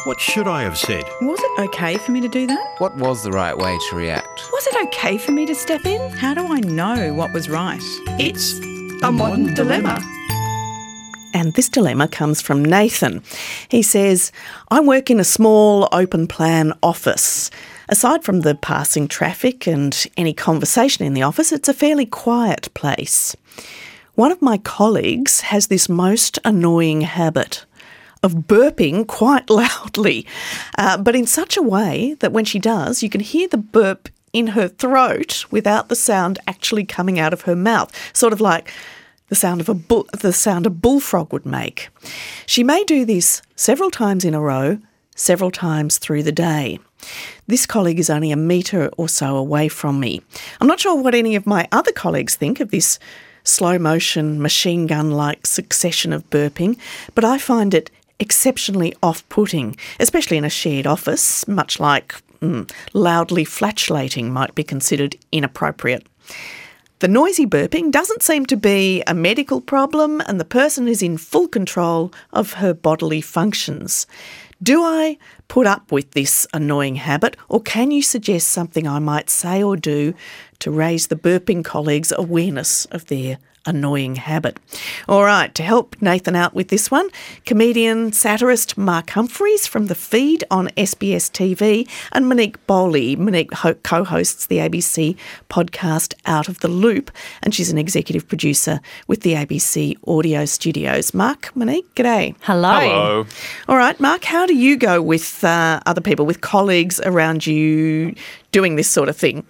What should I have said? Was it okay for me to do that? What was the right way to react? Was it okay for me to step in? How do I know what was right? It's a modern dilemma. And this dilemma comes from Nathan. He says, I work in a small open plan office. Aside from the passing traffic and any conversation in the office, it's a fairly quiet place. One of my colleagues has this most annoying habit of burping quite loudly, but in such a way that when she does, you can hear the burp in her throat without the sound actually coming out of her mouth, sort of like the sound a bullfrog would make. She may do this several times in a row, several times through the day. This colleague is only a metre or so away from me. I'm not sure what any of my other colleagues think of this slow-motion, machine gun-like succession of burping, but I find it exceptionally off-putting, especially in a shared office, much like loudly flatulating might be considered inappropriate. The noisy burping doesn't seem to be a medical problem and the person is in full control of her bodily functions. Do I put up with this annoying habit, or can you suggest something I might say or do to raise the burping colleagues' awareness of their annoying habit? All right, to help Nathan out with this one, comedian, satirist Mark Humphreys from The Feed on SBS TV and Monique Bowley. Monique co-hosts the ABC podcast Out of the Loop, and she's an executive producer with the ABC Audio Studios. Mark, Monique, g'day. Hello. All right, Mark, how do you go with other people, with colleagues around you doing this sort of thing?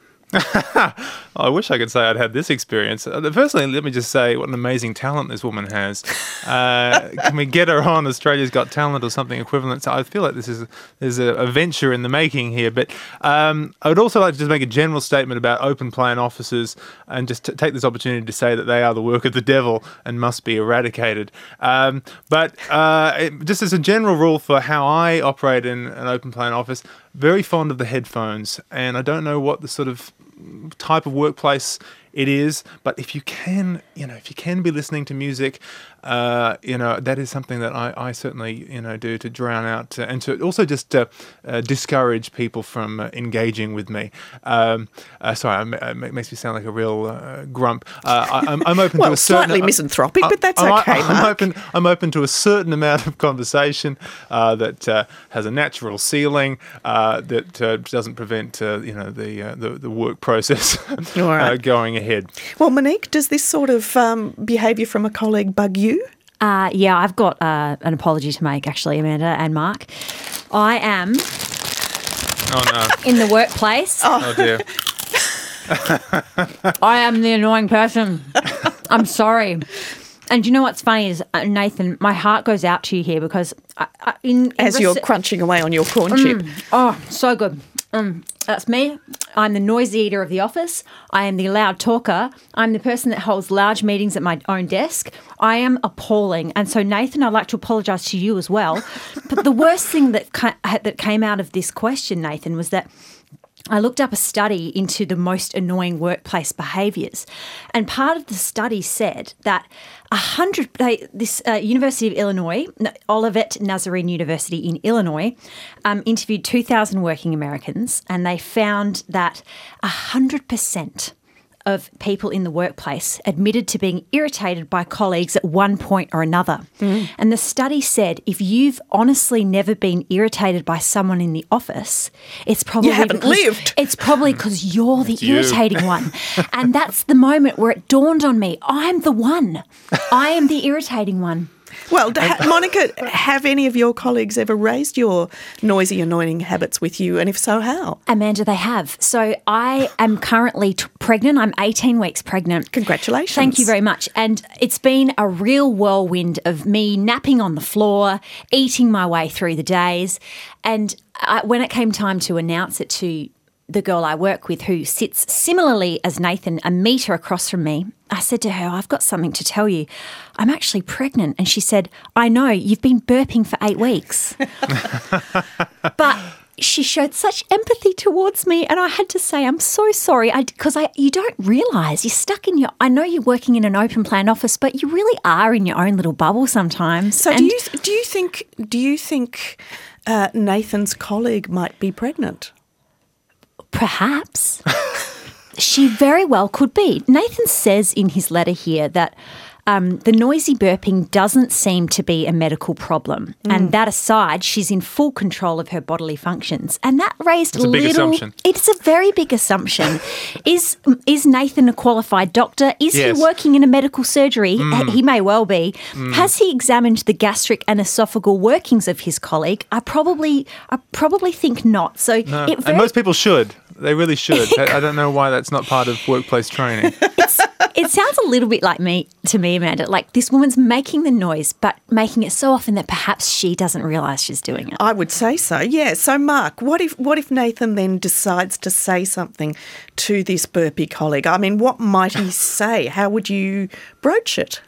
I wish I could say I'd had this experience. Firstly, let me just say what an amazing talent this woman has. Can we get her on Australia's Got Talent or something equivalent? So I feel like there's a venture in the making here. But I would also like to just make a general statement about open plan offices and just take this opportunity to say that they are the work of the devil and must be eradicated. But just as a general rule for how I operate in an open plan office, very fond of the headphones, and I don't know what the sort of type of workplace it is, but if you can be listening to music, that is something that I certainly, do to drown out and to also just discourage people from engaging with me. Sorry, it makes me sound like a real grump. I'm open to a certain... slightly misanthropic, but that's okay, Mark. I'm open to a certain amount of conversation that has a natural ceiling, that doesn't prevent, the work process going ahead. Well, Monique, does this sort of behaviour from a colleague bug you? Yeah, I've got an apology to make, actually, Amanda and Mark. I am in the workplace. Oh dear. I am the annoying person. I'm sorry. And you know what's funny is, Nathan, my heart goes out to you here because... you're crunching away on your corn chip. Oh, so good. That's me. I'm the noisy eater of the office. I am the loud talker. I'm the person that holds large meetings at my own desk. I am appalling. And so, Nathan, I'd like to apologise to you as well. But the worst thing that came out of this question, Nathan, was that I looked up a study into the most annoying workplace behaviours, and part of the study said that University of Illinois, Olivet Nazarene University in Illinois, interviewed 2,000 working Americans, and they found that 100% of people in the workplace admitted to being irritated by colleagues at one point or another. And the study said if you've honestly never been irritated by someone in the office, it's probably you haven't lived. It's probably because you're the irritating one. And that's the moment where it dawned on me, I'm the one. I am the irritating one. Well, Monica, have any of your colleagues ever raised your noisy, annoying habits with you? And if so, how? Amanda, they have. So I am currently pregnant. I'm 18 weeks pregnant. Congratulations. Thank you very much. And it's been a real whirlwind of me napping on the floor, eating my way through the days. And when it came time to announce it to the girl I work with, who sits similarly as Nathan, a metre across from me, I said to her, I've got something to tell you. I'm actually pregnant. And she said, I know, you've been burping for 8 weeks. But she showed such empathy towards me, and I had to say, I'm so sorry, because you don't realise you're stuck in I know you're working in an open plan office, but you really are in your own little bubble sometimes. So do you think Nathan's colleague might be pregnant? Perhaps. She very well could be. Nathan says in his letter here that the noisy burping doesn't seem to be a medical problem. And that aside, she's in full control of her bodily functions. And that raised It's a big assumption. It's a very big assumption. Is Nathan a qualified doctor? Is Yes. he working in a medical surgery? He may well be. Has he examined the gastric and esophageal workings of his colleague? I probably think not. So And most people should. They really should. I don't know why that's not part of workplace training. It sounds a little bit like to me, Amanda. Like this woman's making the noise, but making it so often that perhaps she doesn't realise she's doing it. I would say so, yeah. So, Mark, what if Nathan then decides to say something to this burpy colleague? I mean, what might he say? How would you broach it?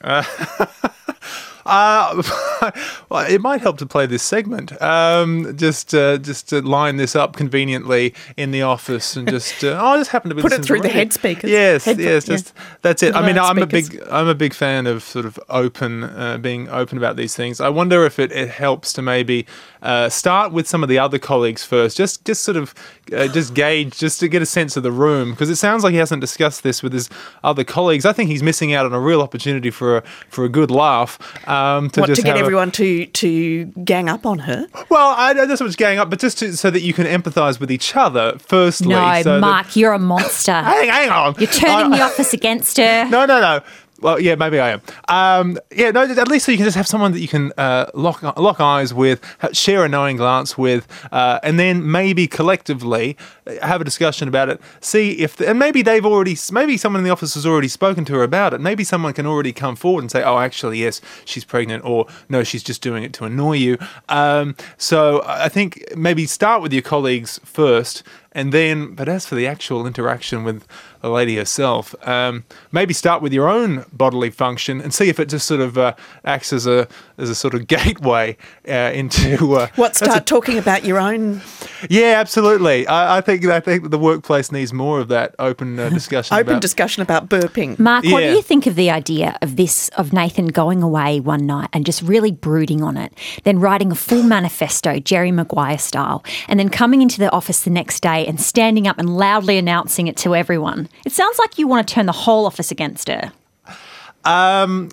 Well, it might help to play this segment. Just to line this up conveniently in the office and just I just happen to be Put it listening through to the radio. head speakers. Yes, Headphones, just that's it. I mean, Loudspeakers. I'm a big fan of sort of being open about these things. I wonder if it helps to maybe start with some of the other colleagues first, just sort of just gauge, just to get a sense of the room, because it sounds like he hasn't discussed this with his other colleagues. I think he's missing out on a real opportunity for a good laugh. To get everyone to gang up on her? Well, I don't know so much gang up, but just so that you can empathise with each other, firstly. No, so Mark, you're a monster. Hang on. You're turning the office against her. No. Well, yeah, maybe I am. At least so you can just have someone that you can lock eyes with, share a knowing glance with, and then maybe collectively have a discussion about it. See if, and maybe maybe someone in the office has already spoken to her about it. Maybe someone can already come forward and say, oh, actually, yes, she's pregnant, or no, she's just doing it to annoy you. So I think maybe start with your colleagues first. And then, but as for the actual interaction with the lady herself, maybe start with your own bodily function and see if it just sort of acts as a sort of gateway into Start talking about your own. Yeah, absolutely. I think the workplace needs more of that open discussion. Discussion about burping. Mark, what do Yeah. you think of the idea of Nathan going away one night and just really brooding on it, then writing a full manifesto, Jerry Maguire style, and then coming into the office the next day and standing up and loudly announcing it to everyone? It sounds like you want to turn the whole office against her. I'm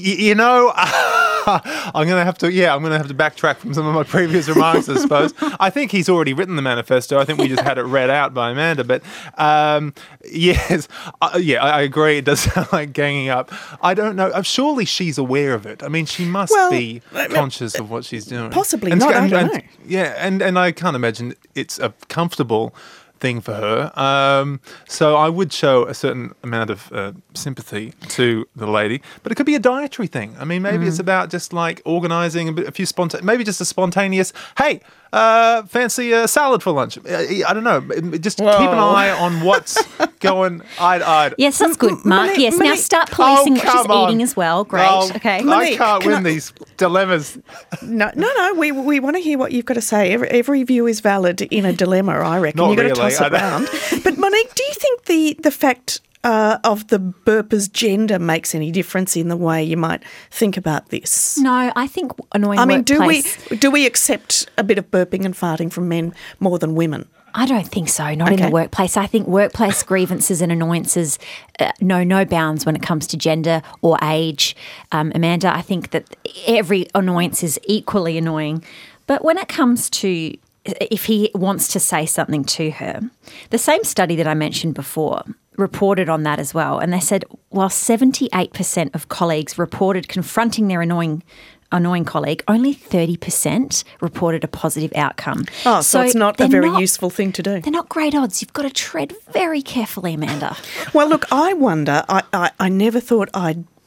going to have to backtrack from some of my previous remarks, I suppose. I think he's already written the manifesto. I think we just had it read out by Amanda. But yes, I agree. It does sound like ganging up. I don't know. Surely she's aware of it. I mean, she must be conscious of what she's doing. Possibly not. I don't know. Yeah, and I can't imagine it's a comfortable thing for her. So I would show a certain amount of sympathy to the lady, but it could be a dietary thing. I mean, maybe it's about just like organising maybe just a spontaneous, hey, fancy a salad for lunch. I don't know. Just keep an eye on what's going. Yes, that's good, Mark. Yes, now start policing what she's eating as well. Great. Okay. I can't win these dilemmas. No. We want to hear what you've got to say. Every view is valid in a dilemma, I reckon. Not You've got really, to toss it around. But Monique, do you think the fact of the burper's gender makes any difference in the way you might think about this? No, I think annoying. I mean, workplace, do we accept a bit of burping and farting from men more than women? I don't think so, not in the workplace. I think workplace grievances and annoyances know no bounds when it comes to gender or age. Amanda, I think that every annoyance is equally annoying. But when it comes to if he wants to say something to her, the same study that I mentioned before reported on that as well. And they said while 78% of colleagues reported confronting their annoying colleague, only 30% reported a positive outcome. Oh, so it's not a very useful thing to do. They're not great odds. You've got to tread very carefully, Amanda. Well, look, I wonder, I never thought I'd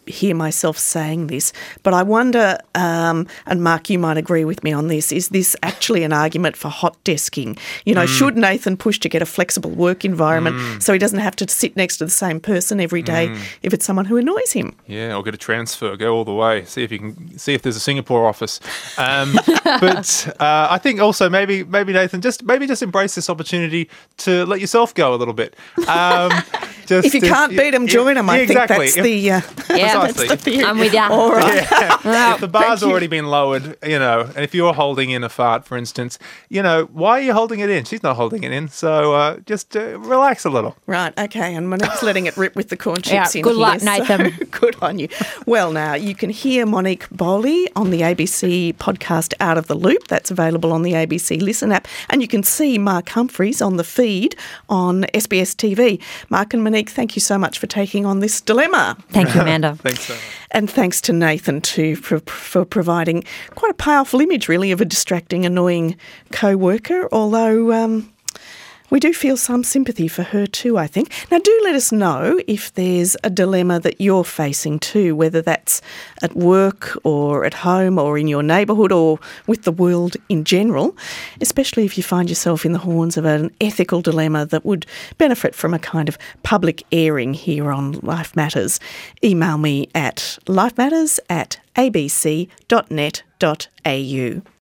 hear myself saying this, but I wonder, and Mark, you might agree with me on this, is this actually an argument for hot desking? You know, should Nathan push to get a flexible work environment so he doesn't have to sit next to the same person every day if it's someone who annoys him? Yeah, or get a transfer, go all the way, see if there's a Singapore office. But I think also maybe Nathan, just embrace this opportunity to let yourself go a little bit. If you can't beat them, join them. I think that's precisely. the theory. I'm with you. All right. Yeah. If the bar's already been lowered, and if you're holding in a fart, for instance, why are you holding it in? She's not holding it in. So just relax a little. Right, okay. And Monique's letting it rip with the corn chips in good here. luck, Nathan. So good on you. Well, now, you can hear Monique Bowley on the ABC podcast Out of the Loop. That's available on the ABC Listen app. And you can see Mark Humphries on the feed on SBS TV. Mark and Monique, thank you so much for taking on this dilemma. Thank you, Amanda. Thanks so much. And thanks to Nathan too for providing quite a powerful image, really, of a distracting, annoying co-worker, although we do feel some sympathy for her too, I think. Now, do let us know if there's a dilemma that you're facing too, whether that's at work or at home or in your neighbourhood or with the world in general, especially if you find yourself in the horns of an ethical dilemma that would benefit from a kind of public airing here on Life Matters. Email me at lifematters@abc.net.au.